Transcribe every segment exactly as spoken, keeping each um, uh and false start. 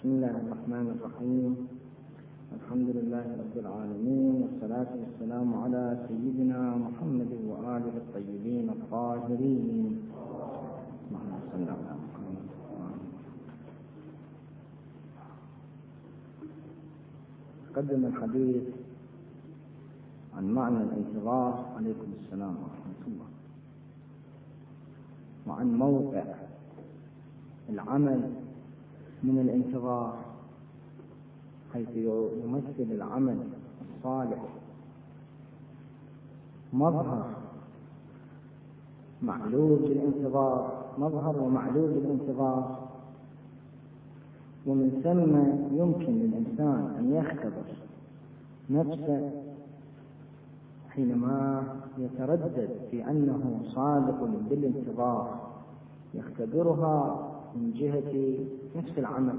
بسم الله الرحمن الرحيم. الحمد لله رب العالمين، والصلاة والسلام على سيدنا محمد وآله الطيبين الطاهرين. اللهم صل على محمد. قدم الحديث عن معنى الانتظار، عليكم السلام ورحمة الله، وعن موقع العمل من الانتظار، حيث يمثل العمل الصالح مظهر معلول للانتظار، مظهر ومعلول للانتظار، ومن ثم يمكن للإنسان أن يختبر نفسه حينما يتردد في أنه صادق بالانتظار، يختبرها من جهة نفس العمل،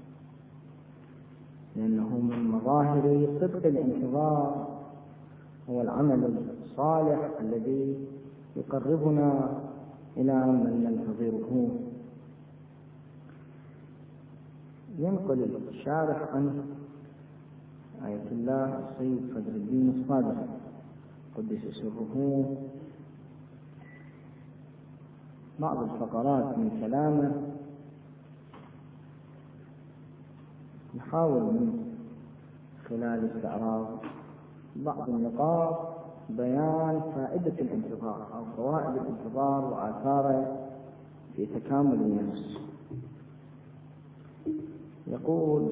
لأنه من مظاهر صدق الانتظار هو العمل الصالح الذي يقربنا إلى من ننتظره. ينقل الشارح عن آية الله السيد فضل الدين الصادق قدس سره بعض الفقرات من كلامه، نحاول من خلال استعراض بعض النقاط بيان فائدة الانتظار أو فوائد الانتظار وآثاره في تكامل النفس. يقول: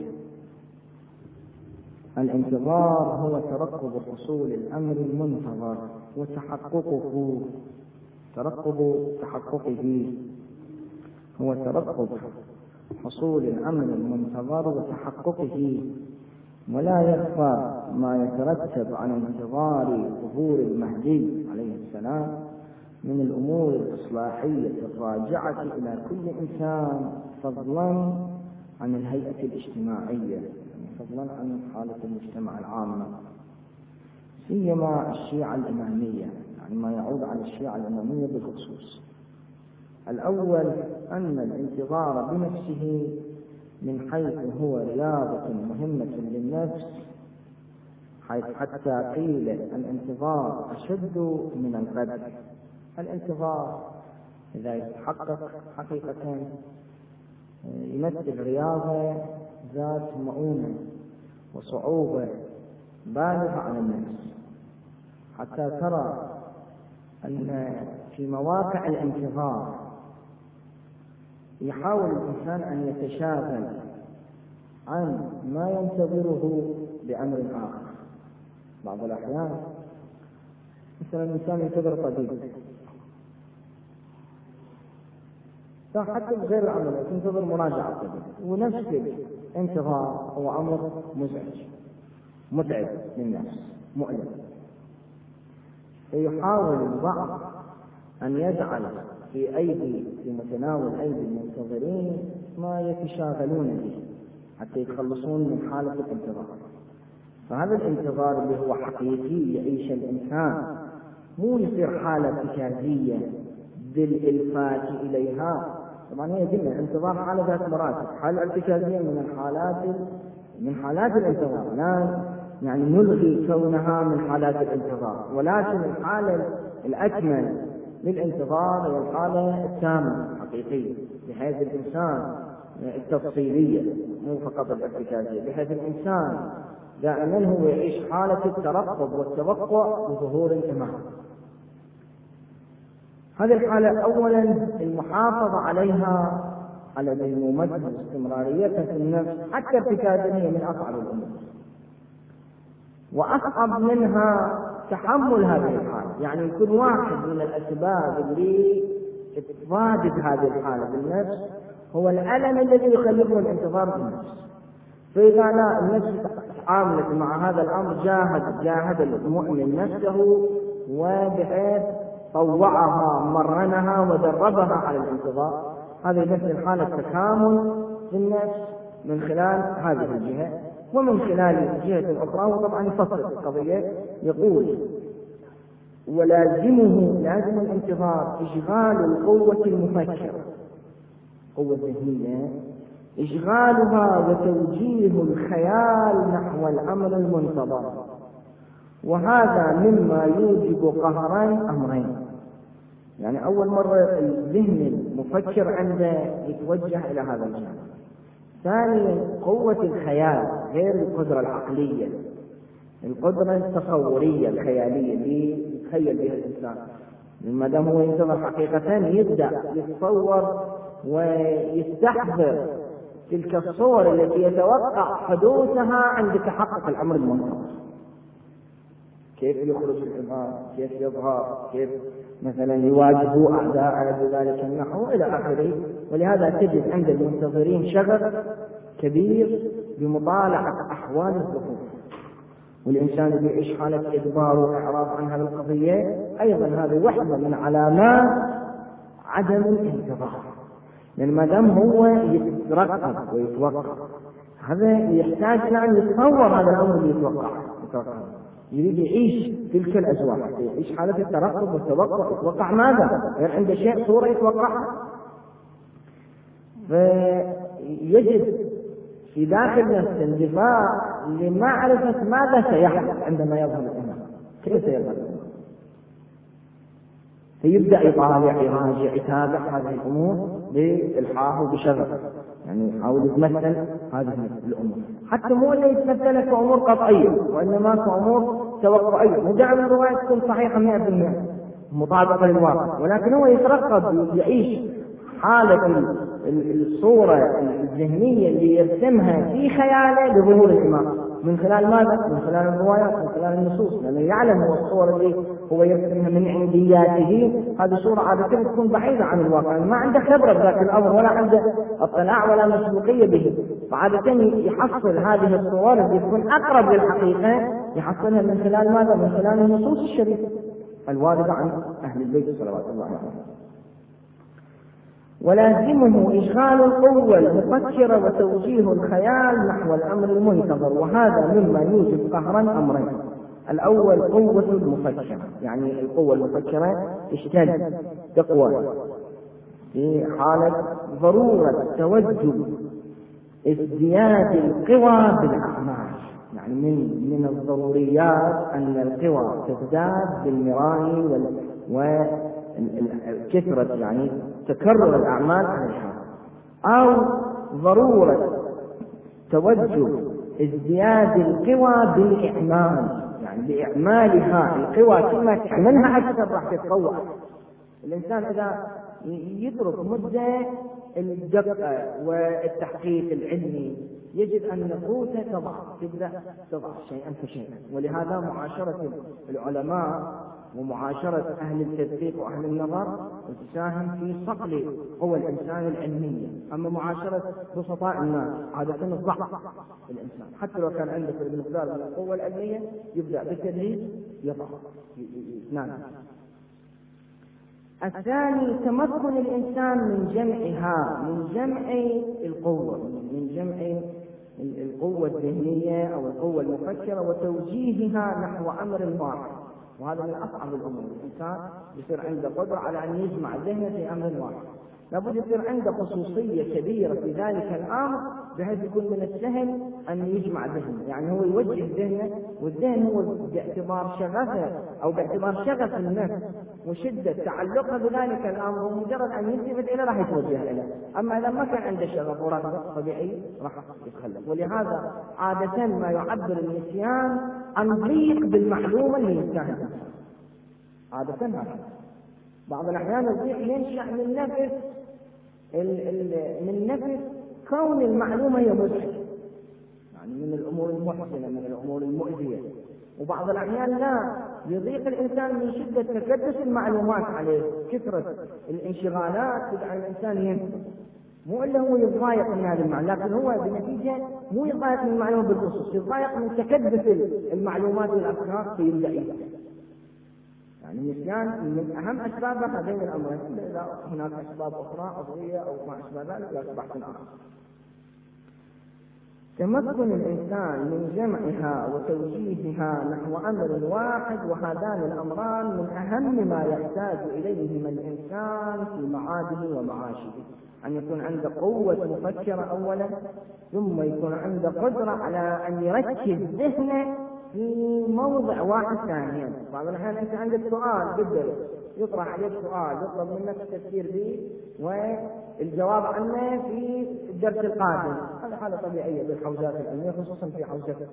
الانتظار هو ترقب حصول الأمر المنتظر وتحققه، ترقب تحققه هو ترقب حصول الأمر المنتظر وتحققه، ولا يخفى ما يترتب على انتظار ظهور المهدي عليه السلام من الأمور الإصلاحية الراجعة إلى كل إنسان، فضلا عن الهيئة الاجتماعية، فضلا عن حالة المجتمع العامة، سيما الشيعة الإمامية، يعني ما يعود على الشيعة الإمامية بالخصوص. الأول أن الانتظار بنفسه من حيث هو رياضة مهمة للنفس، حيث حتى قيل الانتظار أشد من القدر. الانتظار إذا يتحقق حقيقة يمثل رياضة ذات مؤونة وصعوبة بالغة على النفس، حتى ترى أن في مواقع الانتظار يحاول الإنسان أن يتشاغل عن ما ينتظره بأمر آخر. بعض الأحيان مثلا الإنسان ينتظر طبيب، حتى بغير العمل تنتظر مراجعة طبيب، ونفس الانتظار هو أمر مزعج متعب للنفس مؤلم، فيحاول البعض أن يجعل في أيدي في متناول أيدي المنتظرين ما يتشاغلون به حتى يتخلصون من حالة الانتظار. فهذا الانتظار اللي هو حقيقي يعيش الإنسان، مو يصير حالة ارتكازية بالإلفات إليها. طبعا هي قلنا الانتظار حالة ذات مراتب، حالة ارتكازية من الحالات من حالات الانتظار، لا يعني نلغي كونها من حالات الانتظار، ولكن الحالة الأكمل للانتظار هي الحالة التامة الحقيقية، بحيث الإنسان التفصيلية مو فقط الارتكازية، بحيث الإنسان دائما هو يعيش حالة الترقب والتوقع بظهور الإمام. هذه الحالة أولا المحافظة عليها على الممثل استمراريتها في النفس حتى ارتكازية من أصعب الأمور، وأصعب منها تحمل هذه الحالة. يعني كل واحد من الأسباب اللي تضادد هذه الحالة بالنفس هو الألم الذي يخلقه الانتظار بالنفس. فإذا لا النفس عاملة مع هذا الأمر جاهد جاهد المؤمن نفسه، وبحيث طوعها مرنها ودربها على الانتظار. هذه مثل حالة تكامل في النفس من خلال هذه الجهة. ومن خلال جهة أخرى وطبعا يفصل القضية، يقول: ولازمه لازم الانتظار إشغال القوة المفكرة، قوة ذهنية إشغالها وتوجيه الخيال نحو الأمر المنتظر، وهذا مما يوجب قهرين أمرين. يعني أول مرة الذهن المفكر عنده يتوجه إلى هذا الجانب. ثانيا قوة الخيال غير القدرة العقلية، القدرة التصورية الخيالية اللي يتخيل بها الإنسان. ما دام هو ينتظر حقيقة يبدأ يتصور ويستحضر تلك الصور التي يتوقع حدوثها عند تحقق الأمر المنتظر. كيف يخرج الحمار، كيف يظهر، كيف مثلا يواجهوا أعداء بذلك النحو إلى آخره. ولهذا تجد عند المنتظرين شغف كبير بمطالعة أحوال الظهور. والإنسان اللي يعيش حالة إدبار وإعراض عن هذه القضية أيضا هذه واحدة من علامات عدم الانتظار، لأن ما دام هو يترقب ويتوقع هذا يحتاج أن يتصور هذا الأمر اللي يتوقع، يريد يعيش تلك الأجواء، يعيش حالة الترقب والتوقع. يتوقع ماذا؟ غير عنده شيء صورة يتوقعها. فيجد في داخل نفسه اندفاع لمعرفة ماذا سيحدث عندما يظهر الإمام، كيف سيظهر الإمام. فيبدأ يطالع يراجع يتابع هذه الأمور بإلحاح وبشغف، يعني يحاول يتمثل هذه الأمور، حتى مو اللي يتمثلها كأمور قطعية وإنما كأمور توقعية. مو دائما الرواية تكون صحيحة مئة بالمئة مطابقة للواقع، ولكن هو يترقب يعيش حالة الصورة الذهنية اللي يرسمها في خياله لظهور الإمام. من خلال ماذا؟ من خلال الروايات، من خلال النصوص، لأنه يعلم هو الصور اللي هو يرسمها من عندياته هذه صورة عادة تكون بعيدة عن الواقع، ما عنده خبرة بذاك الأمر ولا عنده اطلاع ولا مسبوقية به، فعادة يحصل هذه الصور اللي تكون أقرب للحقيقة يحصلها من خلال ماذا؟ من خلال النصوص الشريفة الواردة عن أهل البيت صلوات الله عليهم. ولازمه إشغال القوة المفكرة وتوجيه الخيال نحو الأمر المنتظر، وهذا مما يوجب قهرا أمرين. الأول قوة المفكرة، يعني القوة المفكرة تشتد تقوى في حالة ضرورة توجه ازدياد القوى بالأعمال. يعني من من الضروريات أن القوى تزداد بالمراء وال كثرة يعني تكرر الأعمال عليها، أو ضرورة توجه ازدياد القوى بالإعمال، يعني بإعمالها القوى كما تعملها أكثر راح تتقوى. الإنسان إذا يترك مدة الدقة والتحقيق العلمي يجد أن قوته تضعف، تبدأ تضعف شيئا فشيئا. ولهذا معاشرة العلماء ومعاشرة أهل التدقيق وأهل النظر تساهم في صقل قوى الإنسان العلمية. أما معاشرة بسطاء الناس عادة الضعف الإنسان، حتى لو كان عنده المقدار من القوة العلمية يبدأ بالتدريج يضعف. نعم. الثاني تمكن الإنسان من جمعها، من جمع القوة، من جمع القوة الذهنية أو القوة المفكرة وتوجيهها نحو أمر واحد. وهذا من أصعب الأمور. الإنسان يصير عنده قدرة على أن يجمع ذهنه في أمر واحد، لابد يصير عنده خصوصية كبيرة في ذلك الأمر بحيث يكون من السهل أن يجمع ذهنه. يعني هو يوجه ذهنه، والذهن هو باعتبار شغفه أو باعتبار شغف النفس وشدة تعلقه بذلك الأمر، ومجرد أن يلتفت إليه راح يتوجه إليه. أما إذا ما كان عنده شغف ورغبة طبيعي راح يتخلف. ولهذا عادة ما يعبر النسيان عن ضيق بالمعلومة اللي يستهدف. عادة هذا بعض الأحيان الضيق ينشأ من نفس من نفس كون المعلومة هي مزعجة، يعني من الأمور المحزنة، من الأمور المؤذية. وبعض الأحيان لا، يضيق الإنسان من شدة تكدس المعلومات عليه، كثرة الانشغالات تجعل الإنسان ينسى. مو إلا هو يتضايق من هذه المعلومات، لكن هو بنتيجة مو يتضايق من المعلومات بالخصوص، يتضايق من تكدس المعلومات والأفكار فيبدأ ينسى. يعني النسيان من أهم أسباب هذين الأمرين، إذا هناك أسباب أخرى عضوية أو ما أشبه ذلك لا بحث آخر. تمكن الإنسان من جمعها وتوجيهها نحو أمر واحد، وهذان الأمران من أهم ما يحتاج إليهما الإنسان في معاده ومعاشه. أن يكون عنده قوة مفكرة أولا، ثم يكون عنده قدرة على أن يركز ذهنه في موضع واحد ثانيا. بعض الأحيان أنت عندك سؤال بدل يطرح عليك سؤال يطلب منك التفكير به والجواب عنه في الدرس القادم، هذا حالة طبيعية بالحوزات العلمية خصوصا في حوزته.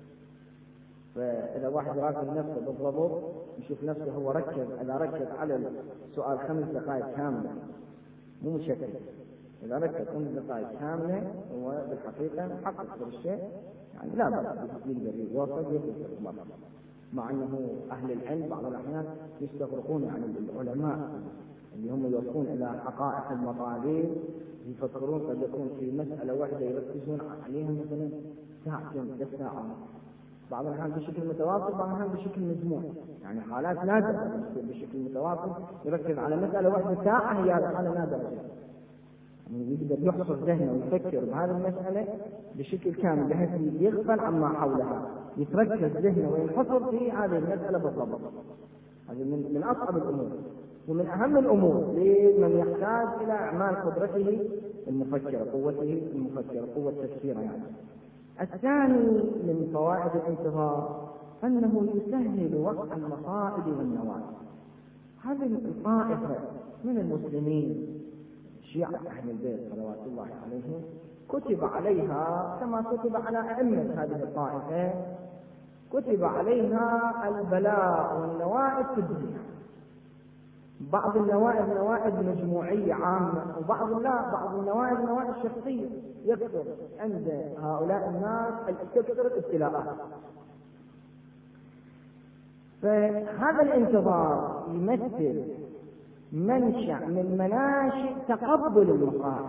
فإذا واحد يراقب نفسه بالضبط يشوف نفسه هو ركز، إذا ركز على السؤال خمس دقائق كاملة مو مشكل، إذا ركز خمس دقائق كاملة هو بالحقيقة حقق بالشيء، يعني لا بأس يقدر يوصل يوصل. مع أنه أهل العلم بعض الأحيان يستغرقون عن العلماء اللي هم يوصلون إلى حقائق المطالب، يفكرون قد يكون في مسألة واحدة يركزون عليها مثلا ساعتين ثلاث ساعات، بعض الأحيان بشكل متواصل، بعض الأحيان بشكل مجموع، يعني حالات نادرة بشكل متواصل يركز على مسألة واحدة ساعة، هي هذه حالة نادرة. يعني يقدر يحصر ذهنه ويفكر بهذه المسألة بشكل كامل بحيث يغفل عما حولها، يتركز ذهنه وينحصر في هذه المسألة بالضبط. هذه من, من أصعب الأمور ومن أهم الأمور لمن يحتاج إلى أعمال قدرته المفكرة، قوته المفكرة، قوة تفكيره يعني. الثاني من فوائد الانتظار أنه يسهل وقع المصائب والنوائب. هذه الطائفة من المسلمين شيعة أهل البيت صلوات الله عليهم كتب عليها كما كتب على أئمة هذه الطائفة، كتب عليها البلاء والنوائب في الدنيا. بعض النوائب نوائب مجموعية عامة، وبعض لا بعض النوائب نوائب شخصية. يكثر عند هؤلاء الناس تكثر الابتلاءات. فهذا الانتظار يمثل منشأ من مناشئ تقبل المصائب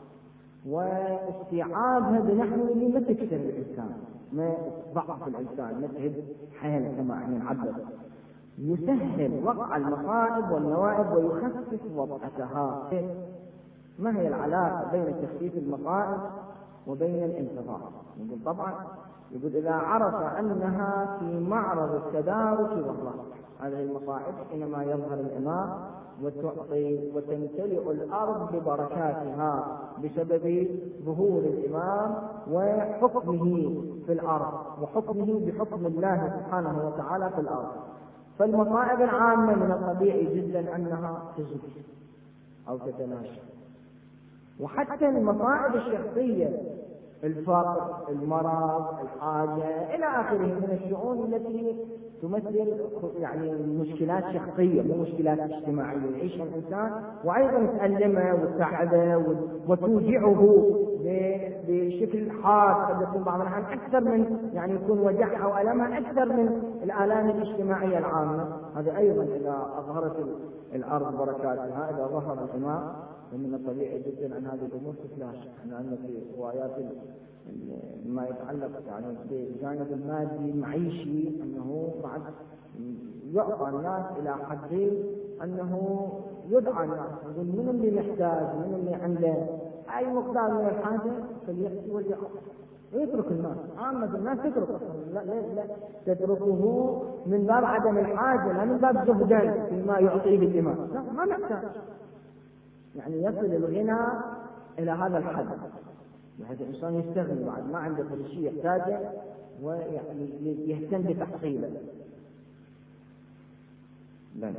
واستيعابها بنحو اللي ما تكسر الإنسان، ما ضعف الإنسان، ما تهد حيله كما احنا نعبر. يسهل وقع المصائب والنوائب ويخفف وضعتها. ما هي العلاقة بين تخفيف المصائب وبين الانتظار؟ يقول طبعا يقول إذا عرف أنها في معرض التدارك والرفع، هذه المصائب حينما يظهر الإمام وتعطي وتمتلئ الأرض ببركاتها بسبب ظهور الإمام وحكمه في الأرض وحكمه بحكم الله سبحانه وتعالى في الأرض. فالمصائب العامة من الطبيعي جدا أنها تزول أو تتلاشى. وحتى المصائب الشخصية، الفقر، المرض، الحاجة إلى آخره من الشؤون التي تمثل يعني مشكلات شخصية مو مشكلات اجتماعية يعيشها الإنسان وأيضا تألمه وتتعبه وتوجعه بشكل حاد، قد يكون بعض الأحيان أكثر من يعني يكون وجعها وألمها أكثر من الآلام الاجتماعية العامة. هذا أيضا إذا أظهرت الأرض بركاتها، إذا ظهر الإمام، ومن الطبيعي جدا أن هذه الأمور تتلاشى. أن في روايات ما يتعلق يعني بالجانب المادي المعيشي أنه بعد يعطى الناس إلى حد أنه يدعى الناس، يقول من اللي محتاج، من اللي عنده أي مقدار من الحاجة فليأتي وليأخذ ويترك الناس. عامة الناس تتركه، لا لا لا تتركه من باب عدم الحاجة، لا من باب زهدا فيما يعطيه الإمام، لا ما محتاج. يعني يصل الغنى إلى هذا الحد بحيث الإنسان يستغني بعد ما عنده كل شيء يحتاجه ويعني يهتم بتحصيله. لا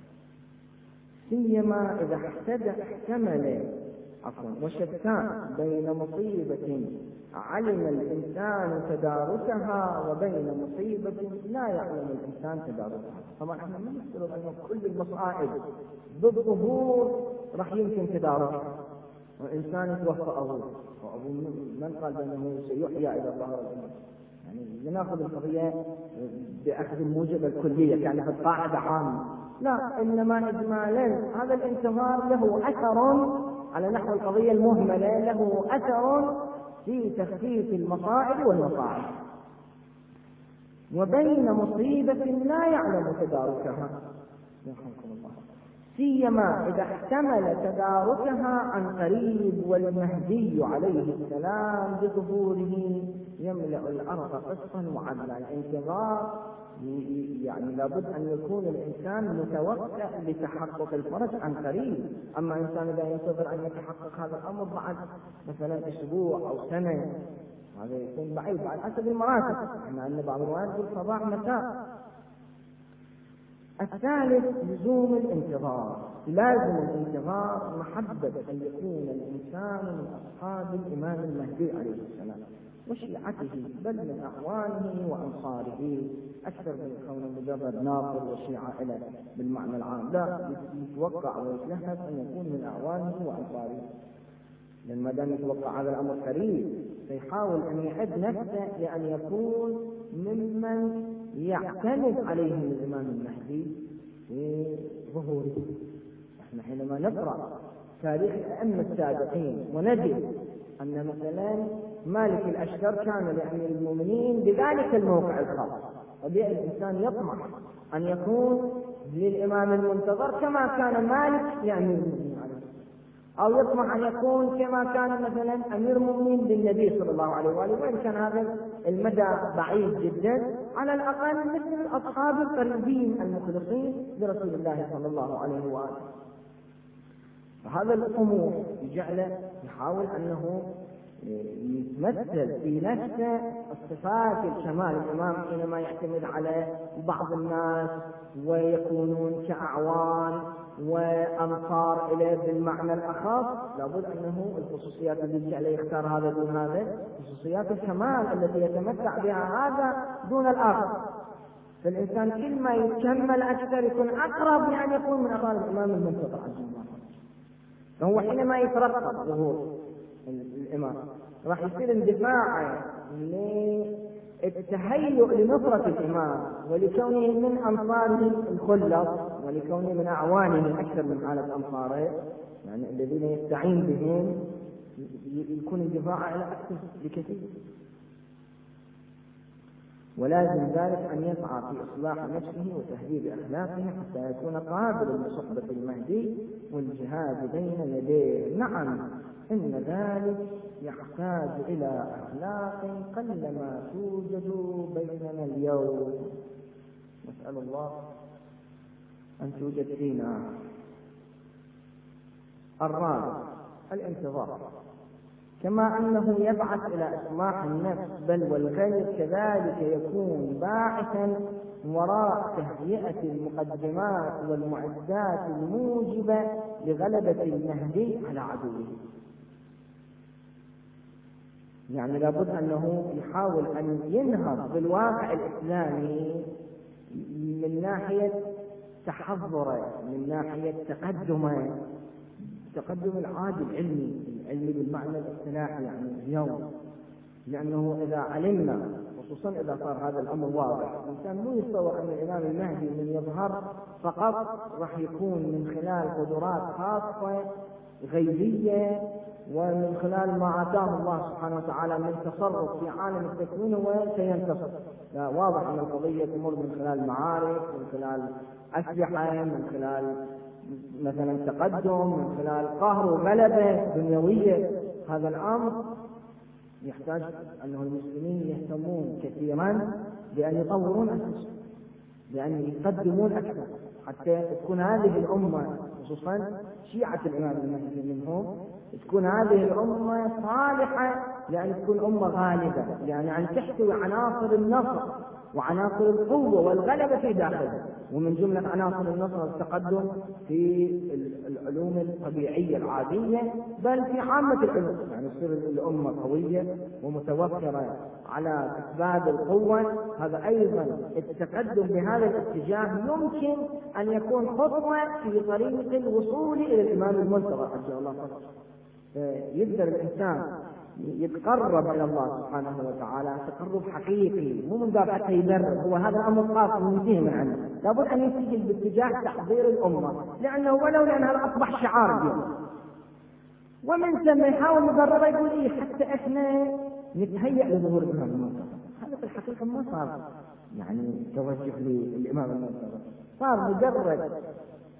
سيما إذا احتمل عفوا وشتان بين مصيبة علم الإنسان تداركها وبين مصيبة لا يعلم الإنسان تداركها. طبعا احنا ما نفترض أن كل المصائب بالظهور راح يمكن تداركها، وإنسان يتوفى أبوه وأبوه من قال بأنه سيحيى إذا ظهر الأمر. يعني لنأخذ القضية بأخذ الموجب الكلية يعني بالقاعدة عامة، لا، إنما إجمالا هذا الانتظار له أثر على نحو القضية المهملة، له أثر في تخفيف المصائب والمصاعب وبين مصيبة لا يعلم تداركها. سيما إذا احتمل تداركها عن قريب، والمهدي عليه السلام بظهوره يملأ الأرض قسطا وعدلا. الانتظار يعني لابد أن يكون الإنسان متوقع لتحقق الفرج عن قريب. أما إنسان إذا ينتظر أن يتحقق هذا الأمر بعد مثلا أسبوع أو سنة، هذا يكون بعيد على حسب المراتب. احنا عندنا بعض الروايات يقول صباح مساء. الثالث لزوم الانتظار. لازم الانتظار محبة أن يكون الإنسان من أصحاب الإمام المهدي عليه السلام وشيعته، بل من أعوانه وأنصاره، أكثر من كون مجرد ناصر وشيعة إلى بالمعنى العام. لا، يتوقع ويتلهف أن يكون من أعوانه وأنصاره، لأن ما دام يتوقع هذا الأمر قريب فيحاول أن يعد نفسه لأن يكون ممن يعتمد عليهم الإمام المهدي في ظهوره. احنا حينما نقرأ تاريخ الأئمة السابقين ونجد أن مثلا مالك الأشتر كان لأمير المؤمنين بذلك الموقع الخاص، وبيع الإنسان يطمح أن يكون للإمام المنتظر كما كان مالك لأمير المؤمنين، أو يطمح أن يكون كما كان مثلا أمير المؤمنين بالنبي صلى الله عليه وآله، وإن كان هذا المدى بعيد جدا، على الأقل مثل أصحاب القريبين المخلصين لرسول الله صلى الله عليه وآله. فهذا الأمور يجعله يحاول أنه يتمثل في نفسه الصفات الكمال. الإمام حينما يعتمد على بعض الناس ويكونون كأعوان وأنصار إليه بالمعنى الأخص، لابد أنه الخصوصيات التي جعله يختار هذا دون هذا، خصوصيات الكمال التي يتمتع بها هذا دون الآخر. فالإنسان كل ما يكمل أكثر يكون أقرب لأن يكون من أقرب الإمام المنتظر عز وجل. فهو حينما يترقب ظهور الإمام راح يصير اندفاع للتهيؤ لنصرة الإمام ولكونه من أنصاره الخلص ولكونه من أعوانه أكثر من حالة أنصاره، يعني الذين يستعين بهم يكون اندفاع إلى أكثر بكثير. ولازم ذلك أن يسعى في إصلاح نفسه وتهذيب أخلاقه حتى يكون قابلا لصحبة المهدي والجهاد بين يديه. نعم، إن ذلك يحتاج إلى أخلاق قلما توجد بيننا اليوم، نسأل الله أن توجد فينا. الرابع الانتظار، كما أنه يبعث إلى إصلاح النفس بل والغير، كذلك يكون باعثا وراء تهيئة المقدمات والمعدات الموجبة لغلبة المهدي على عدوه. يعني لابد أنه يحاول أن ينهض بالواقع الإسلامي من ناحية تحضره، من ناحية تقدمه، تقدم العادي العلمي، العلمي بالمعنى الاصطلاحي يعني اليوم. لأنه إذا علمنا خصوصا إذا صار هذا الأمر واضح، الإنسان مو يتصور أن الإمام المهدي من يظهر فقط راح يكون من خلال قدرات خاصة غيبية ومن خلال ما آتاه الله سبحانه وتعالى من تصرف في عالم التكوين وسينتصر. لا، واضح أن القضية تمر من خلال معارك، من خلال أسلحة، من خلال مثلا تقدم، من خلال قهر وغلبة دنيوية. هذا الأمر يحتاج أنه المسلمين يهتمون كثيرا بأن يطورون أنفسهم، بأن يقدمون أكثر، حتى تكون هذه الأمة خصوصا شيعة الإمام المهدي منهم تكون هذه الأمة صالحة لأن تكون أمة غالبة، يعني أن تحتوي عناصر النصر وعناصر القوة والغلبة في داخلها، ومن جملة عناصر النصر التقدم في العلوم الطبيعية العادية بل في عامة العلوم، يعني تصير الأمة قوية ومتوفرة على أسباب القوة. هذا أيضا التقدم بهذا الاتجاه يمكن أن يكون خطوة في طريق الوصول إلى الإمام المنتظر عجل الله فرجه. يقدر الإنسان يتقرب إلى الله سبحانه وتعالى تقرب حقيقي، مو من باب حتى يبرر، هو هذا أمر خاص ينتهي من عنه. لابد أن يتجه باتجاه تحضير الأمة، لأنه ولو لأنها أصبح شعار اليوم، ومن ثم يحاول يبرر يقول إيه حتى إحنا نتهيأ لظهور الإمام المنتظر. هذا في الحقيقة ما صار يعني توجه للإمام المنتظر، صار مجرد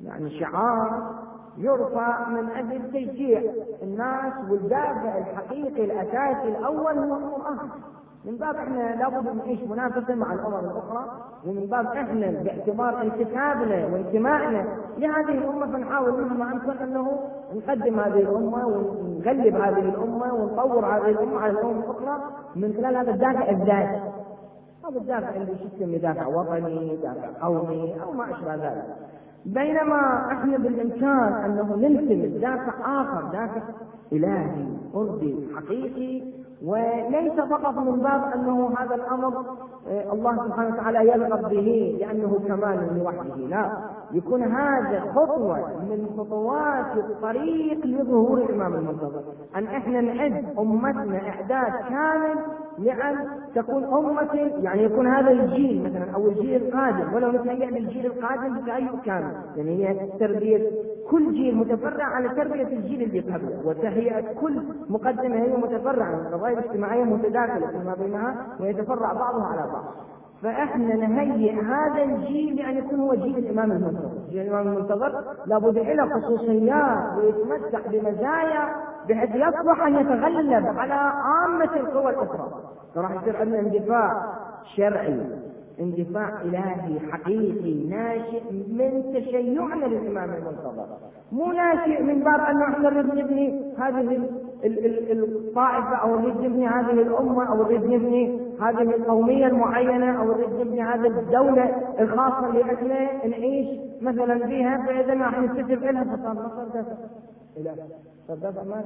يعني شعار يرفع من أجل تشجيع الناس، والدافع الحقيقي الأساسي الأول هو القرآن. من باب احنا لابد نعيش منافسة مع الأمم الأخرى، ومن باب احنا باعتبار انتسابنا وانتمائنا لهذه الأمة فنحاول مهما أمكن أنه نقدم هذه الأمة ونغلب هذه الأمة ونطور هذه الأمة على الأمم الأخرى من خلال هذا الدافع الذاتي. هذا الدافع اللي يسمى دافع وطني، دافع قومي أو ما أشبه ذلك. بينما احنا بالإمكان أنه نلتمس دافع آخر، دافع إلهي أرضي حقيقي، وليس فقط من باب أنه هذا الأمر الله سبحانه وتعالى يرغب به لأنه كمال لوحده، لا، يكون هذا خطوة من خطوات الطريق لظهور الإمام المنتظر، أن إحنا نعد أمتنا إعداد كامل لأن تكون أمة، يعني يكون هذا الجيل مثلا أو الجيل القادم، ولو نتهيأ للجيل القادم بتهيؤ كامل، يعني هي تربية كل جيل متفرع على تربية الجيل اللي قبله، وتهيئة كل مقدمة هي متفرعة، القضايا الاجتماعية متداخلة فيما بينها ويتفرع بعضها على بعض. فإحنا نهيئ هذا الجيل لأن يكون هو جيل الإمام المنتظر. جيل الإمام المنتظر لابد له خصوصيات ويتمتع بمزايا بحيث يصلح أن يتغلب على عامة القوى الأخرى. فراح يصير عندنا اندفاع شرعي، اندفاع إلهي حقيقي ناشئ من تشيعنا للإمام المنتظر، مو ناشئ من باب أنه احنا نريد نبني هذه الطائفة أو نريد نبني هذه الأمة أو نريد نبني هذه القومية المعينة أو نريد نبني هذه الدولة الخاصة اللي احنا نعيش مثلا فيها، فإذا راح نستجب لها فصار مصر دافع إله فدافع ما.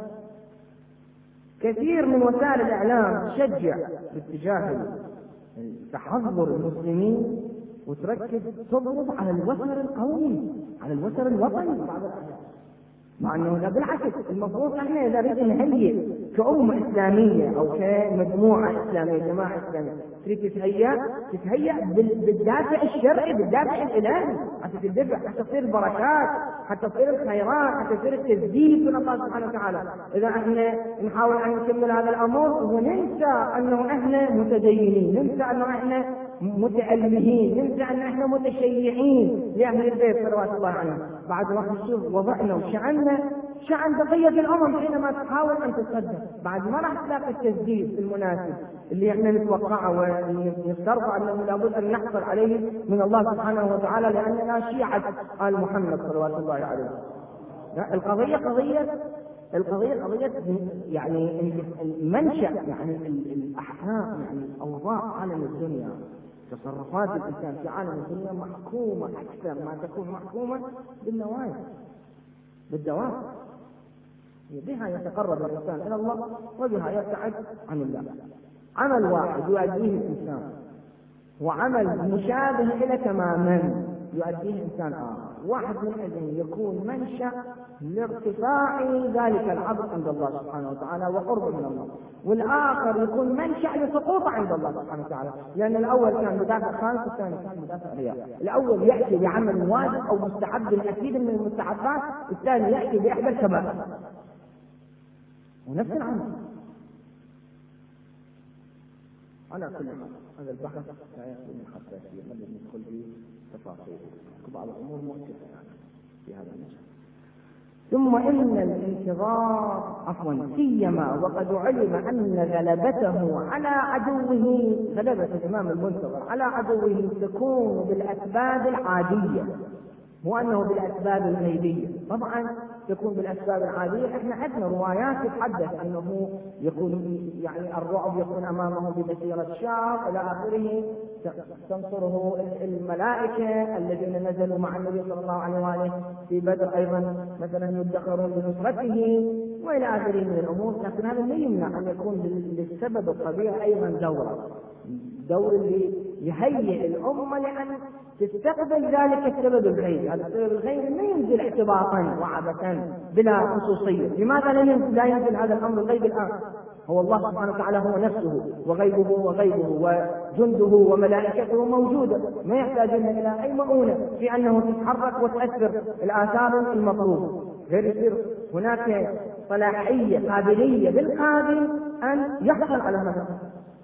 كثير من وسائل الإعلام تشجع باتجاه تحضر المسلمين وتركز تضرب على الوتر القومي، على الوتر الوطني بعض الأحيان، مع أنه لا بالعكس، المفروض احنا إذا نريد نهيئ كأمة إسلامية أو كمجموعة إسلامية جماعة إسلامية تريد تتهيأ تتهيأ بالدافع الشرعي، بالدافع الإلهي، حتى تدفع، حتى تصير البركات، حتى تصير الخيرات، حتى تصير التسديد من الله سبحانه وتعالى. إذا احنا نحاول أن نكمل هذا الأمر وننسى أنه احنا متدينين، ننسى أنه احنا متألهين، ننسى أن احنا متشيعين لأهل البيت صلوات الله عليهم، بعد راح نشوف وضعنا وشأننا شأن بقية الأمم حينما تحاول أن تصدق، بعد ما راح تلاقي التسديد المناسب اللي احنا نتوقعه ونسترضى أنه لابد أن نحصل عليه من الله سبحانه وتعالى لأننا شيعة آل محمد صلوات الله عليه. القضية قضية القضية قضية يعني المنشأ، يعني الأحكام، يعني أوضاع عالم الدنيا، تصرفات الإنسان في عالم الدنيا محكومة أكثر ما تكون محكومة بالنوايا، بالدوام، بها يتقرب الإنسان إلى الله وبها يبتعد عن الله. عمل واحد يؤديه الإنسان وعمل مشابه إلى تماما يؤديه إنسان آخر، واحد من أجل يكون منشأ لارتفاع ذلك العبد عند الله سبحانه وتعالى وقرب من الله، والآخر يكون منشأ لسقوط عند الله سبحانه وتعالى، لأن الأول كان بدافع خالص والثاني كان بدافع رياء. الأول يأتي بعمل واجب أو مستحب أكيد من المستحبات، الثاني يأتي بإحدى الكبائر ونفس العمل. على كل حال هذا البحث لا يكون من حساسية، نبدأ ندخل في تفاصيل بعض الأمور مؤسفة يعني في هذا المجال. ثم إن الانتظار عفوا سيما وقد علم أن غلبته على عدوه، غلبة الإمام المنتظر على عدوه تكون بالأسباب العادية، مو أنه بالأسباب الغيبية. طبعا يكون بالأسباب العادية، احنا عندنا روايات تتحدث أنه يكون يعني الرعب يكون أمامه بمسيرة شهر إلى آخره، تنصره الملائكة الذين نزلوا مع النبي صلى الله عليه وآله في بدر أيضا مثلا يدخرون بنصرته وإلى آخره من الأمور. لكن هذا لا يمنع أن يكون للسبب الطبيعي أيضا دورا، دور اللي يهيئ الأمة لأن تستقبل ذلك السبب الغيبي. هذا السبب الغيبي ما ينزل اعتباطا وعبثا بلا خصوصية. لماذا لا ينزل, لا ينزل هذا الأمر الغيبي الآن؟ هو الله سبحانه وتعالى هو نفسه وغيبه وغيبه وجنده وملائكته موجودة، ما يحتاجون إلى أي مؤونة في أنه تتحرك وتأثر الآثار المطلوب، غير يصير هناك صلاحية قابلية بالقادم أن يحصل على هذا.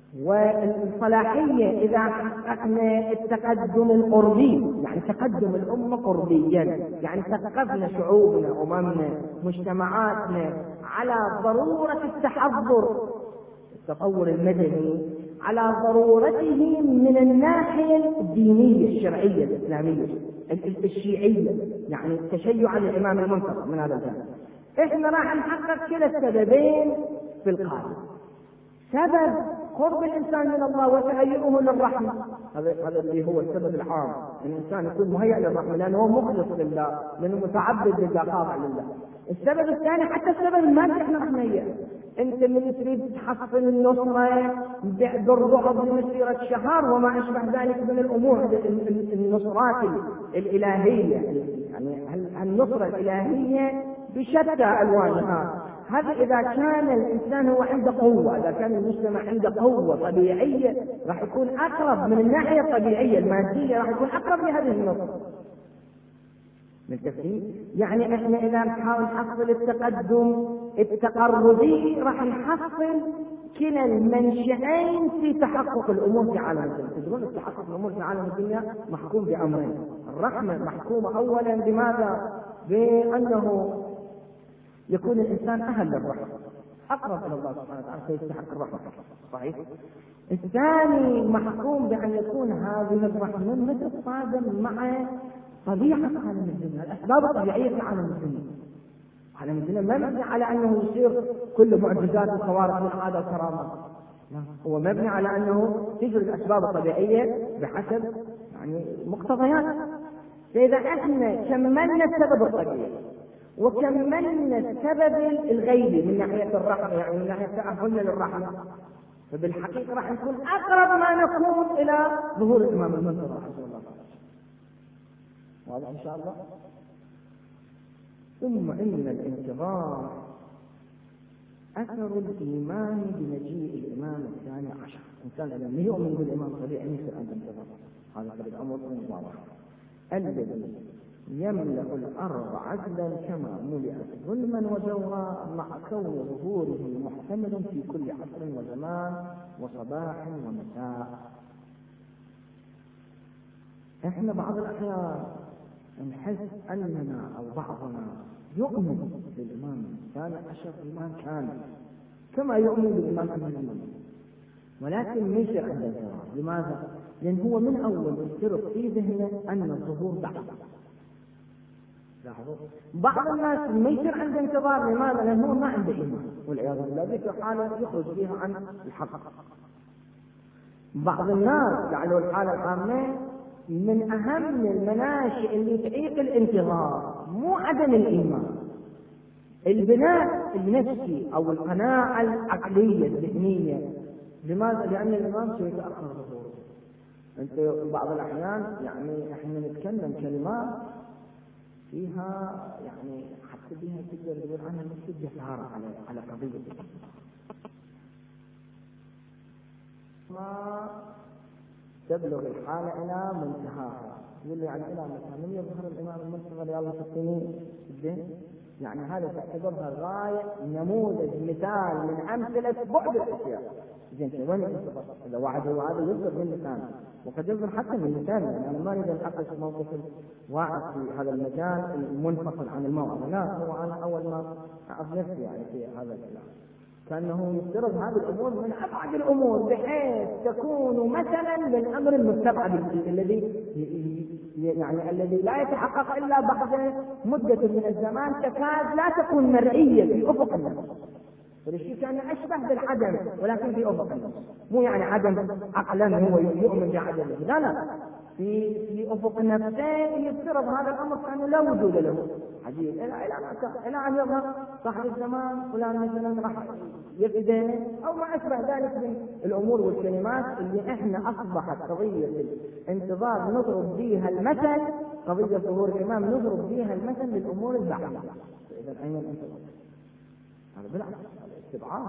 والصلاحية إذا حققنا التقدم القربي، يعني تقدم الأمة قربيا، يعني ثقفنا شعوبنا أممنا مجتمعاتنا على ضرورة التحضر التطور المدني، على ضرورته من الناحية الدينية الشرعية الإسلامية الشيعية، يعني التشيع عن الإمام المنتظر من هذا الجانب. إحنا راح نحقق كلا السببين في القادم: سبب قرب الإنسان من الله وتهيئه للرحمة، هذا هذا اللي هو السبب العام، الإنسان يكون مهيئ للرحمة لأنه هو مخلص لله، لأنه متعبد لله، خاضع لله. السبب الثاني حتى السبب المادي احنا راح نهيئ. انت من تريد تحصل النصرة بالرعب لمسيرة شهر وما اشبه ذلك من الامور، النصرات الالهية، يعني النصرة الالهية بشتى الوانها. هذا إذا كان الإنسان هو عنده قوة، إذا كان المجتمع عنده قوة طبيعية راح يكون أقرب من الناحية الطبيعية المادية، راح يكون أقرب لهذه النصرة. متفقين؟ يعني احنا إذا نحاول نحصل التقدم التقربي راح نحصل كلا المنشأين في تحقق الأمور في عالم الدنيا. تدرون التحقق الأمور في عالم الدنيا محكوم بأمرين: الرحمة محكومة أولا بماذا؟ بأنه يكون الإنسان أهل للرحمة، أقرب إلى الله سبحانه وتعالى فيستحق الرحمة، صحيح؟ الثاني محكوم بأن يكون هذه الرحمة متتصادم مع طبيعة عالم الدنيا، الأسباب الطبيعية في عالم الدنيا. عالم الدنيا ما مبني على أنه يصير كل معجزات وخوارق والعادة والكرامات، هو مبني على أنه تجري الأسباب الطبيعية بحسب يعني مقتضيات. فإذا احنا كملنا السبب الطبيعي وكملنا السبب الغيبي من ناحية الرحمة، يعني من ناحية تأهلنا للرحمة، فبالحقيقة راح نكون أقرب ما نكون إلى ظهور الإمام المنتظر رحمه الله. واضح إن شاء الله؟ ثم إن الانتظار أثر الإيمان بمجيء الإمام الثاني عشر. الإنسان لم يؤمن بالإمام طبيعي يصير عنده انتظار، هذا الأمر واضح. الذي يملأ الأرض عدلا كما ملئت ظلما وجورا، مع كون ظهوره محتمل في كل عصر وزمان وصباح ومساء. احنا بعض الأحيان نحس أننا أو بعضنا يؤمن بالإمام الثاني عشر إيمان كامل كما يؤمن بالإمام المنتظر، ولكن ليس عنده انتظار. لماذا؟ لأن هو من أول يفترض في ذهنه أن الظهور بعد. لاحظوا بعض الناس ما يصير عنده انتظار. لماذا؟ لأنه هو ما عنده إيمان، والعياذ بالله ذيك حالة يخرج بها عن الحق. بعض الناس لعله الحالة العامة من أهم المناشئ اللي تعيق الانتظار مو عدم الإيمان، البناء النفسي أو القناعة العقلية الذهنية. لماذا؟ لأن الإمام سيتأخر ظهوره. أنت بعض الأحيان يعني إحنا نتكلم كلمات فيها يعني حتى بها تقدر تقول عنها نفس الجسارة على على قضية ما تبلغ الحالة إلى منتهاها. يقول لي يعني إلى متى من يظهر الإمام المنتظر يلا في السنين الدين، يعني هذا تعتبرها غاية نموذج مثال من أمثلة بعض الأشياء. زين وين ينتظر؟ إذا واحد هو هذا يصدر من لسانه، وقد يصدر حتى من لسانه. يعني أنا ما أريد أن أقف موقف واحد في هذا المجال المنفصل عن الموضوع، لا هو أنا أول ما أعرف نفسي يعني في هذا الكلام كأنه يفترض هذه الأمور من أبعد الأمور بحيث تكون مثلا للأمر المستبعد الذي يعني الذي لا يتحقق إلا بعد مدة من الزمان تكاد لا تكون مرئية في أفق النفس. فالشيء كان أشبه بالعدم ولكن في أفق النفس، مو يعني عدم عقلا هو يؤمن بعدمه، لا لا، في في أفق النفسين يفترض هذا الأمر كأنه لا وجود له. عجيب إلى إلى إلى أن يظهر صاحب الزمان فلان مثلا راح يفدى أو ما أشبه ذلك من الأمور والكلمات اللي إحنا أصبحت قضية الانتظار نضرب بها المثل، قضية ظهور الإمام نضرب بها المثل للأمور البعيدة. إذا أين الانتظار؟ هذا بالعكس استبعاد.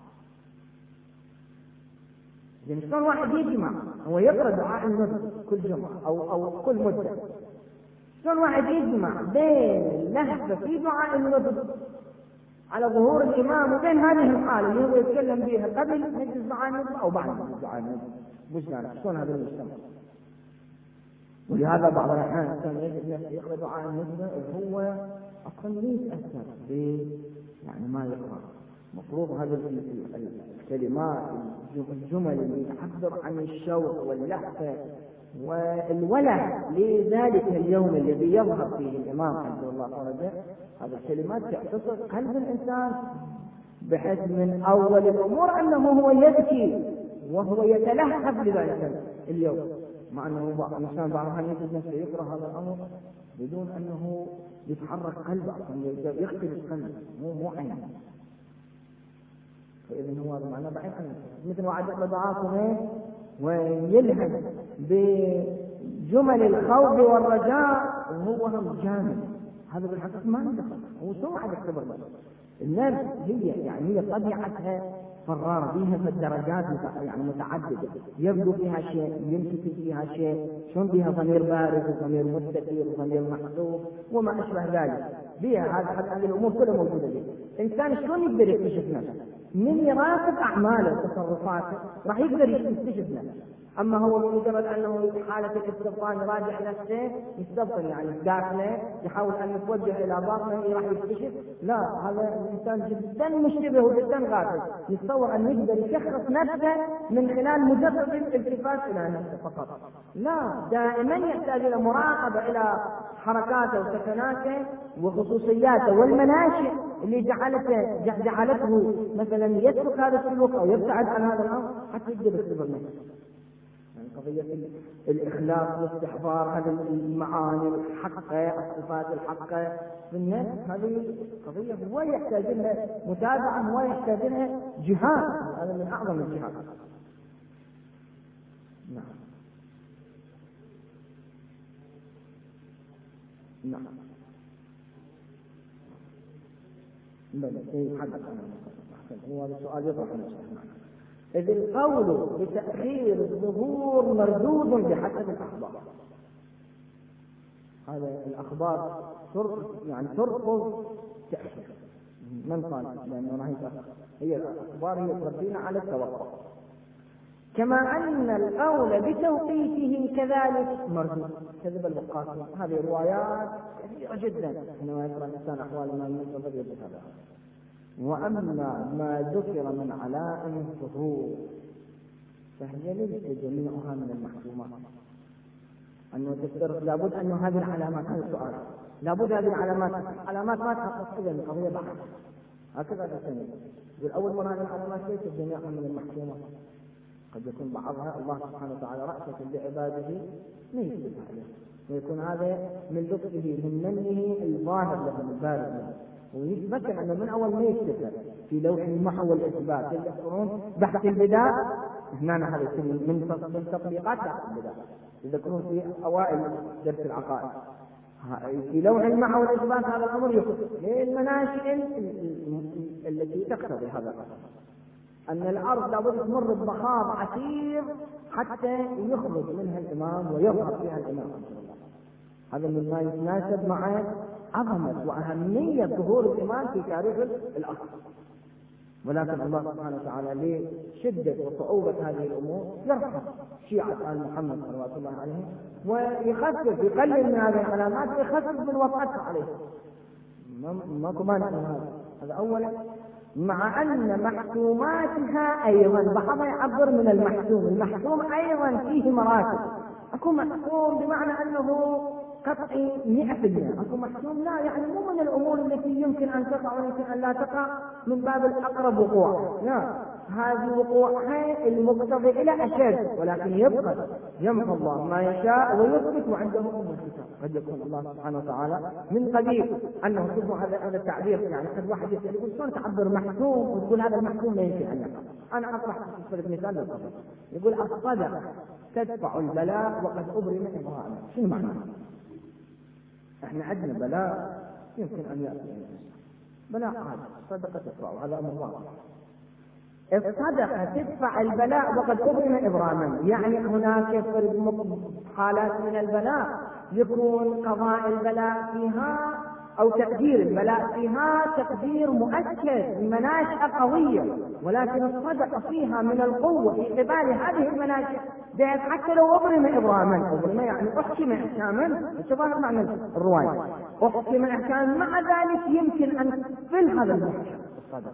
يعني شلون واحد يجمع هو يقرأ دعاء النذر كل جمعة أو أو كل مدة، شلون واحد يجمع بين اللهفة في دعاء النذر على ظهور الإمام، وبين هذه الحالة اللي هو يتكلم بها قبل مجلس دعاء الندبة أو بعد مجلس دعاء الندبة. مش يعني شلون هذا المجتمع؟ ولهذا بعض الأحيان كان يجب يقرأ دعاء الندبة وهو أصلا ليس أثر ب يعني ما يقرأ. مفروض هذه الكلمات الجمل اللي تعبر عن الشوق واللهفة والوله لذلك اليوم الذي يظهر فيه الإمام عبد الله فرجه، هذه الكلمات تعتصر قلب الإنسان، بحيث من أول الأمور أنه هو يبكي وهو يتلهف لذلك اليوم، مع أنه بعض الإنسان بعض الأحيان يجد نفسه يكره هذا الأمر بدون أنه يتحرك قلبه، يختلف قلبه مو مو عينه. فإذا هو هذا معناه بعيد عنه، مثل وعد يقرأ دعاءكم ويلهم بجمل الخوف والرجاء وهو هم جامد، هذا بالحقيقة ما يدخل، هو سوى واحد يختبر بس. النفس هي يعني هي طبيعتها فرارة، فيها في الدرجات يعني متعددة، يبدو فيها شيء، ينتفي فيها شيء، شون فيها ضمير بارد وضمير مستتر وضمير محذوف وما أشبه ذلك، بها هذه الأمور كلها موجودة بها. إنسان شلون يقدر يكتشف نفسه؟ من يراقب أعماله وتصرفاته راح يقدر يكتشف نفسه. أما هو مجرد أنه حالة الاستبطان يراجع نفسه يستبطن يعني داخله يحاول أن يتوجه إلى باطنه راح يكتشف، لا، هذا الإنسان جدا مشتبه وجدا غافل، يتصور أن يقدر يشخص نفسه من خلال مجرد الالتفات إلى نفسه فقط. لا، دائما يحتاج إلى مراقبة إلى حركاته وسكناته وخصوصياته والمناشئ اللي جعلته جعلته مثلا يترك هذا السلوك أو يبتعد عن هذا الأمر حتى يقدر يختبر نفسه. قضية الإخلاص واستحضار هذه المعاني الحقة، الصفات الحقة في النفس، هذه قضية هو يحتاج لها متابعة، هو يحتاج لها جهاد، هذا من أعظم الجهاد. نعم نعم بل حدث هو هذا السؤال يطرح نفسه. إذ القول بتأخير الظهور مردود بحسب الأخبار. هذا الأخبار يعني ترفض تأخير، من قال لأنه راح يتأخر؟ هي الأخبار هي تردين على التوقع. كما أن القول بتوقيته كذلك مردود. كذب الوقاصي، هذه روايات كثيرة جدا حينما يقرأ الإنسان أحوال ما ينتظر يتابعها. وأما ما ذكر من علائم الظهور فهي ليس جميعها من المحكومات، أنه تفترض لابد أن هذه العلامات، هذا السؤال لابد هذه العلامات علامات ما تحقق إذا القضية بعد هكذا تسمى. والأول مرة هذه العلامات ليست جميعها من المحكومات، قد يكون بعضها الله سبحانه وتعالى رأفة لعباده ما يثبت عليه، ويكون هذا من لطفه من منه الظاهر لهم البارد لهم، ويتمكن أنه من أول ما يكتفى في لوح المحو والإثبات يذكرون بحث البداء. هنا هذا من من تطبيقات بحث البداء يذكرون في أوائل درس العقائد في لوح المحو والإثبات. هذا الأمر يخص للمناشئ التي تقتضي هذا الأمر، أن الأرض لابد تمر بمخاض عسير حتى يخرج منها الإمام ويظهر فيها الإمام. هذا مما يتناسب مع عظمة وأهمية ظهور الإمام في تاريخ الأرض. ولكن الله سبحانه وتعالى لشدة وصعوبة هذه الأمور يرحم شيعة آل محمد صلى الله عليه وسلم ويخفف يقلل من هذه العلامات ويخفف من وطأتها عليه. ماكو مانع من هذا. هذا أولا، مع أن محكوماتها أيضا بعضها يعبر من المحكوم، المحكوم أيضا فيه مراتب. أكون محكوم بمعنى أنه قطعي مئة في المئة، أكون محكوم لا، يعني مو من الأمور التي يمكن أن تقع ويمكن أن لا تقع من باب الأقرب وقوع، لا، هذه وقوعها المقتضي إلى أشد، ولكن يبقى يمحو الله ما يشاء ويثبت وعنده أم الكتاب. قد يكون الله سبحانه وتعالى من قبيل أنه شوفوا هذا هذا التعبير، يعني قد واحد يسأل يقول شلون تعبر محكوم وتقول هذا المحكوم لا يمكن أن يقع. أنا أطرح مثال للقصة، يقول الصدقة تدفع البلاء وقد أبرم إبراهيم. شنو معناه؟ احنا عندنا بلاء يمكن ان ياتي بلاء عادي، صدقه تدفع، هذا امر واضح. الصدقه تدفع البلاء وقد ابرم ابراما، يعني هناك حالات من البلاء يكون قضاء البلاء فيها أو تقدير البلاء فيها تقدير مؤكد مناشئة قوية، ولكن الصدق فيها من القوة في قبال هذه المناشئ، بحيث حتى لو أبرم إبراما، أبرم يعني أحكم إحكاما، شوف هذا معنى الرواية، أحكم إحكاما، مع ذلك يمكن أن تقبل هذا المحكم الصدق،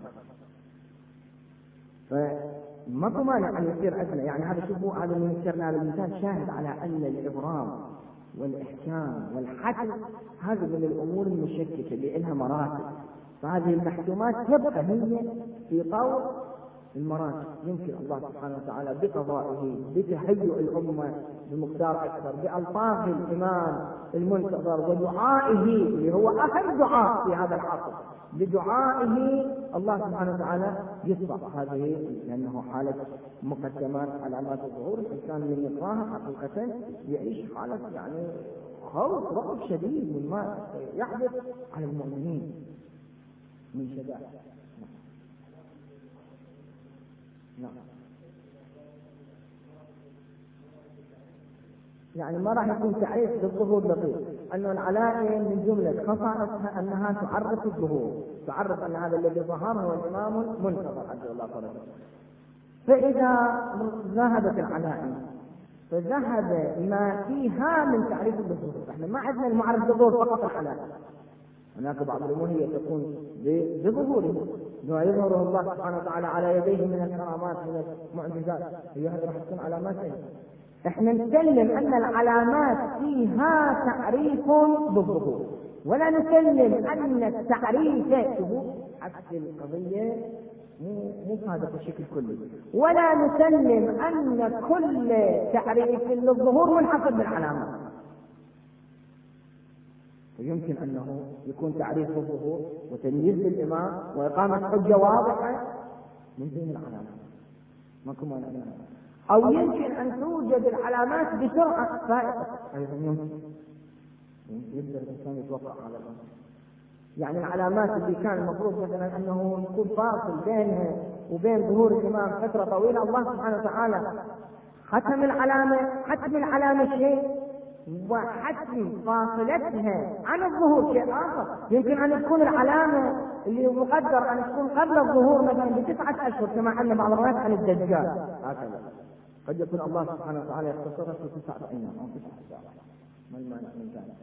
فما مانع أن يصير أدنى. يعني هذا شوفوا، هذا من يسرنا المثال شاهد على أن الإبرام والإحكام والحكم هذه من الأمور المشككة اللي لها مراتب، فهذه المحكومات تبقى هي في طور المراتب. يمكن الله سبحانه وتعالى بقضائه بتهيئ الأمة بمقدار أكثر، بألطاف الإمام المنتظر ودعائه اللي هو أهم دعاء في هذا العصر، بدعائه الله سبحانه وتعالى يصبح هذه، لأنه حالة مقدمات علامات الظهور. الإنسان من يقراها حقيقة يعيش حالة يعني خوف رعب شديد مما يحدث على المؤمنين من شدائد. نعم. يعني ما راح يكون تعريف للظهور دقيق، أنه العلائم من جملة خصائصها أنها تعرف الظهور، تعرف أن هذا الذي ظهر هو الإمام المنتظر عز الله تعالى. فإذا ذهبت العلائم فذهب ما فيها من تعريف الظهور. احنا ما عندنا المعرفة الظهور فقط العلائم، هناك بعض الأمور هي تكون بظهوره، ما يظهره الله سبحانه وتعالى على يديه من الكرامات من المعجزات، هي هذه راح تكون علامات. احنا نسلم أن العلامات فيها تعريف بالظهور، ولا نسلم أن التعريف عكس القضية مو مو صادق بشكل كلي، ولا نسلم أن كل تعريف للظهور منحصر بالعلامات. ويمكن أنه يكون تعريف الظهور وتمييز للإمام وإقامة حجة واضحة من دون العلامات، ما كما نعلم. أو يمكن أن توجد العلامات بسرعة فائقة، أيضا يمكن يبدأ الإنسان يتوقع على الأمر. يعني العلامات اللي كان المفروض مثلا أنه يكون فاصل بينها وبين ظهور الإمام فترة طويلة، الله سبحانه وتعالى ختم العلامة، ختم العلامة شيء وحتم فاصلتها عن الظهور شيء آخر. يمكن أن تكون العلامة اللي مقدر أن تكون قبل الظهور مثلا بتسعة أشهر، كما أن بعض الروايات عن الدجال هكذا، قد يكون الله سبحانه وتعالى يختصرها في تسعة أيام أو تسعة ساعات، ما المانع من ذلك؟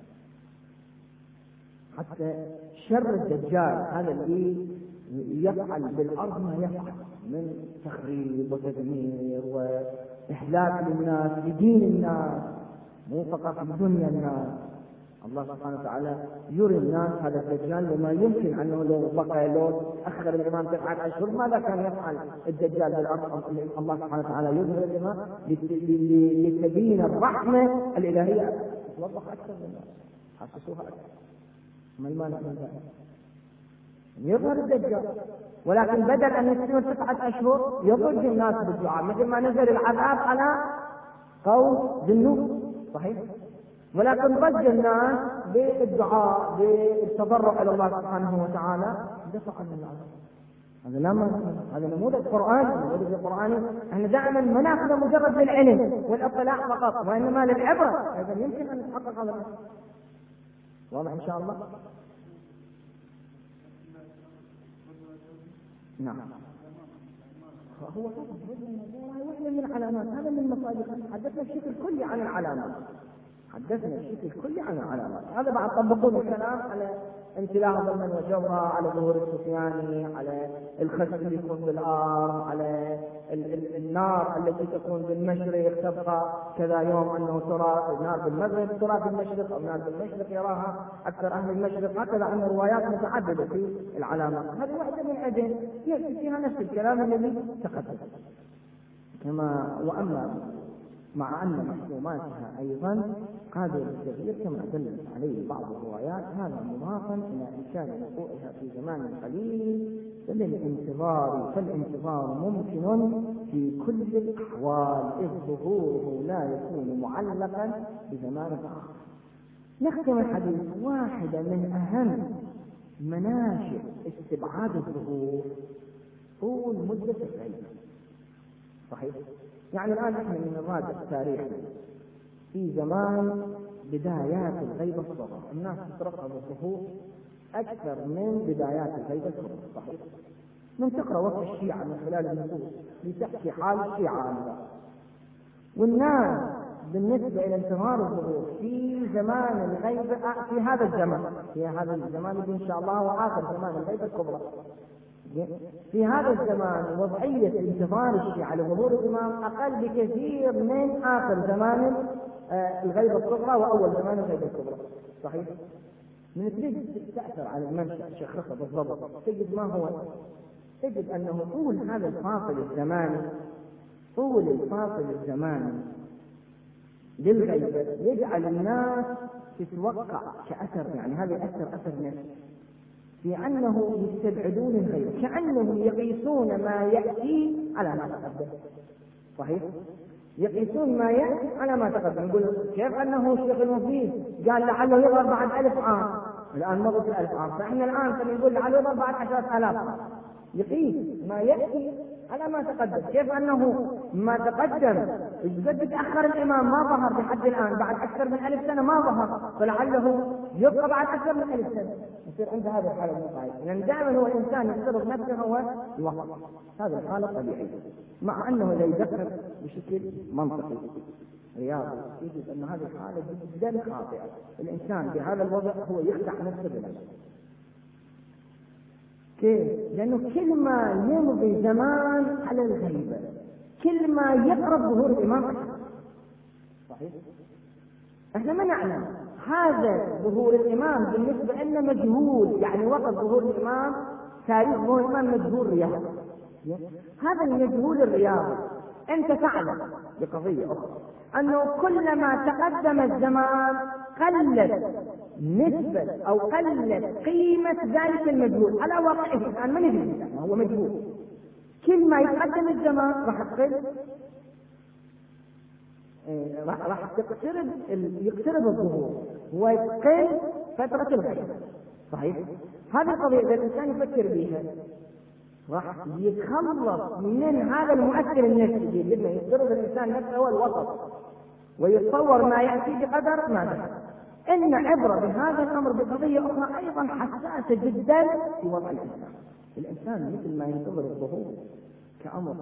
حتى شر الدجال هذا اللي يفعل بالأرض ما يفعل من تخريب وتدمير وإهلاك للناس بدين الناس، مو فقط بدنيا الناس. الله سبحانه وتعالى يري الناس هذا الدجال وما يمكن أنه لو بقى لو أخر الإمام تسعة أشهر ماذا كان يفعل الدجال بالأرض. الله سبحانه وتعالى يظهر الإمام لتبين الرحمة الإلهية، توضح أكثر للناس، حسسوها أكثر. ما المانع من ذلك؟ يظهر الدجال، ولكن بدل أن يكون تسعة أشهر يضج الناس بالدعاء، مثل ما نزل العذاب على قوم ذنوب، صحيح؟ ولكن ضج الناس بالدعاء بالتضرع إلى الله سبحانه وتعالى دفع عن العذاب. هذا لا مانع، هذا نموذج قرآني، نموذج قرآني. احنا دائما ما ناخذ مجرد للعلم والاطلاع فقط، وإنما للعبرة. إذا يمكن أن يتحقق هذا الأمر. واضح إن شاء الله؟ نعم. هو واحدة من العلامات، هذا من مصادق. حدثنا بشكل كلي عن العلامات، حدثنا بشكل كلي عن العلامات. هذا بعد طبقون الكلام على امتلاء ظلما وجورا، على ظهور السفياني، على الخسف اللي يكون بالارض، على ال ال النار التي تكون بالمشرق تبقى كذا يوم، انه ترى النار بالمغرب ترى بالمشرق، او نار بالمشرق يراها اكثر اهل المشرق، هكذا عن روايات متعدده في العلامات. هذه واحده من عدد ياتي فيها نفس الكلام الذي تقدم. كما واما مع أن محكوماتها أيضا قادرة للتغيير كما دلت عليه بعض الروايات، هذا مضافا إلى إمكان وقوعها في زمان قليل، فالانتظار فالانتظار ممكن في كل الأحوال، إذ ظهوره لا يكون معلقا بزمان آخر. نختم الحديث. واحدة من أهم مناشئ استبعاد الظهور طول مدة الغيب، صحيح؟ يعني الآن نحن من نراجع التاريخ في زمان بدايات الغيبة الصغرى، الناس تترقب الظهور أكثر من بدايات الغيبة الكبرى. صحيح؟ من تقرأ وصف الشيعة من خلال النصوص لتحكي حال الشيعة عنها. والناس بالنسبة إلى انتظار الظهور في زمان الغيبة، في هذا الزمان، في هذا الزمان اللي إن شاء الله هو آخر زمان الغيبة الكبرى، في هذا الزمان وضعية انتظار الشيعة لظهور الإمام أقل بكثير من آخر زمان الغيبة الصغرى وأول زمان الغيبة الكبرى. صحيح؟ من تريد تأثر على المنشأ شخصه بالضبط تجد ما هو، تجد أنه طول هذا الفاصل الزماني، طول الفاصل الزماني للغيبة يجعل الناس تتوقع كأثر، يعني هذا يأثر أثر نفسي في أنه يستبعدون الغيبة، كأنهم يقيسون ما يأتي على ما تقدم. صحيح؟ يقيسون ما يأتي على ما تقدم. يقول كيف أنه الشيخ المفيد قال لعله يظهر بعد ألف عام، الآن مضت الألف عام، فإحنا الآن نقول لعله يظهر بعد عشرة آلاف عام. يقيس ما يأتي على ما تقدم. كيف أنه ما تقدم إذا تأخر الإمام ما ظهر لحد الآن، بعد أكثر من ألف سنة ما ظهر، فلعله يبقى بعد أكثر من ألف سنة. يصير عند هذه الحالة المقايسة، لأن يعني دائما هو الإنسان يفترض نفسه هو الوسط. هذه الحالة طبيعية، مع أنه لا يدقق بشكل منطقي رياضي يجد أن هذه الحالة جدا خاطئة. الإنسان بهذا الوضع هو يخدع نفسه بنفسه. كيف؟ لأنه كل ما يمضي زمان على الغيبة كل ما يقرب ظهور الإمام أكثر. صحيح؟ احنا ما نعلم هذا ظهور الإمام بالنسبة لنا مجهول، يعني وقت ظهور الإمام تاريخ ظهور الإمام مجهول رياضي. هذا المجهول الرياضي أنت تعلم بقضية أخرى أنه كلما تقدم الزمان قلت نسبة أو قلت قيمة ذلك المجهول على واقعه. الآن ما ندري هو مجهول، كل ما يتقدم الزمان راح تقل، راح تقترب يقترب الظهور ويقل فترة الغيبة. صحيح؟ هذه القضية إذا الإنسان يفكر بها راح يتخلص من هذا المؤثر النفسي اللي يفترض الإنسان نفسه هو الوسط ويتصور ما يأتي بقدر ما دخل. إن عبرة بهذا الأمر بقضية أخرى أيضا حساسة جدا في وضع الإنسان. الإنسان مثل ما ينتظر الظهور كأمر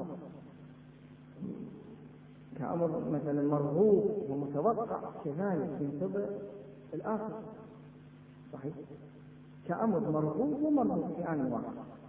كأمر مثلا مرغوب ومتوقع، كذلك ينتظر الآخر. صحيح؟ كأمر مرغوب ومرغوب في آن واحد.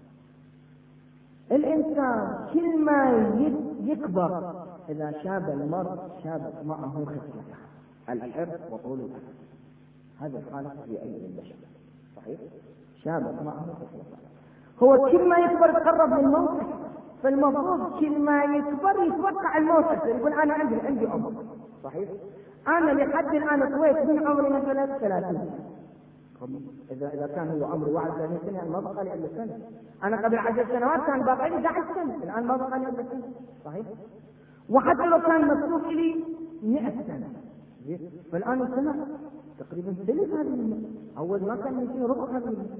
الإنسان كل ما يكبر إذا شاب المرء شابت معه خصلته الحرص وطول الأمل. هذه الحالة في أي البشر. صحيح؟ شابت معه خصلته. هو كل ما يكبر يتقرب من الموت، فالمفروض كل ما يكبر يتوقع الموت. يقول أنا عندي عندي عمر. صحيح؟ أنا لحد الآن طويت من عمري مثلا ثلاثين. إذا إذا كان هو عمره واحد وثلاثين سنة ما بقى لي إلا سنة. أنا قبل عشر سنوات كان باقي لي أحد عشر سنة، الآن ما بقى لي إلا سنة. صحيح؟ وحتى لو كان مكتوب لي مئة سنة، فالآن السنة تقريبا ثلث هذه المدة. أول ما كان يجي ربع هذه المدة.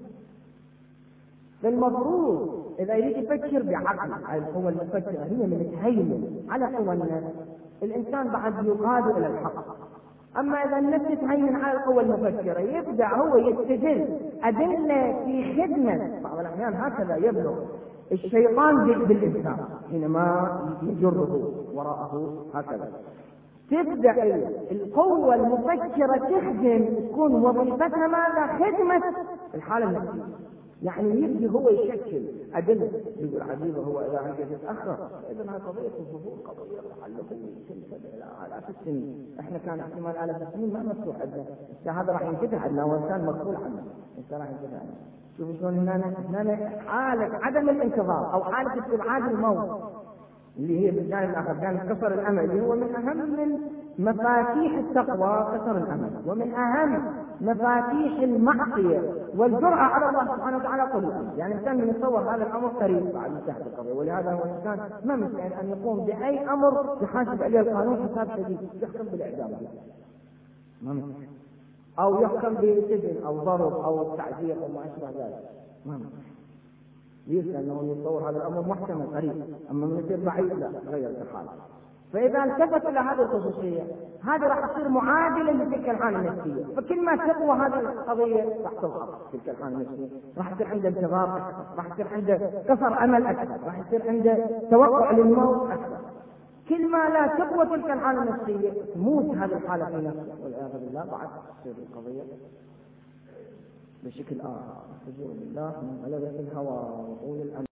فالمفروض إذا يريد يفكر بعقل، القوى المفكرة هي من تهيمن على قوى النفس، الإنسان بعد يقاد إلى الحق. أما إذا النفس تهيمن على القوى المفكرة يبدأ هو يستدل أدلة في خدمة. بعض الأحيان هكذا يبلغ الشيطان بالإنسان حينما يجره وراءه هكذا. تبدأ القوة المفكرة تخدم، تكون وظيفتها ماذا؟ خدمة الحالة النفسية. يعني يبدي هو يشكل أدلة. يقول عجيبة هو إذا عنده يتأخر، إذا هذه قضية الظهور قضية تحلق تنتبه إلى آلاف السنين. إحنا كان احتمال آلاف السنين ما مفتوح عندنا، هذا راح ينفتح عندنا وإنسان مقبول عنه، إنسان راح ينفتح عندنا. شوف شلون هنا هنا حالة عدم الانتظار أو حالة استبعاد الموت اللي هي بالجانب الآخر جانب قصر الأمل، اللي هو من أهم من مفاتيح التقوى قصر الأمل، ومن أهم مفاتيح المعصية والجرأة على الله سبحانه وتعالى طول الأمل. يعني الإنسان من يتصور هذا الأمر قريب بعد انتهاء القضية، ولهذا هو الإنسان ما مستعد أن يقوم بأي أمر يحاسب عليه القانون حساب شديد، يحكم بالإعدام ما مستعد، أو يحكم بسجن أو ضرب أو تعذير أو ما أشبه ذلك ما مستعد. ليس أنه يتصور هذا الأمر محتمل قريب، أما من يصير بعيد لا غيرت الحالة. فإذا التفت إلى هذه الخصوصية هذه راح تصير معادلة لتلك الحالة النفسية، فكل ما تقوى هذه القضية راح تضعف تلك الحالة النفسية، راح يصير عنده انتظار أكثر، راح يصير عنده قصر أمل أكثر، راح يصير عنده توقع للموت أكثر. كل ما لا تقوى تلك الحالة النفسية تموت هذه الحالة في نفسه والعياذ بالله، بعد تصير القضية بشكل آخر. أعوذ بالله من غلبة الهوى وطول الأمل.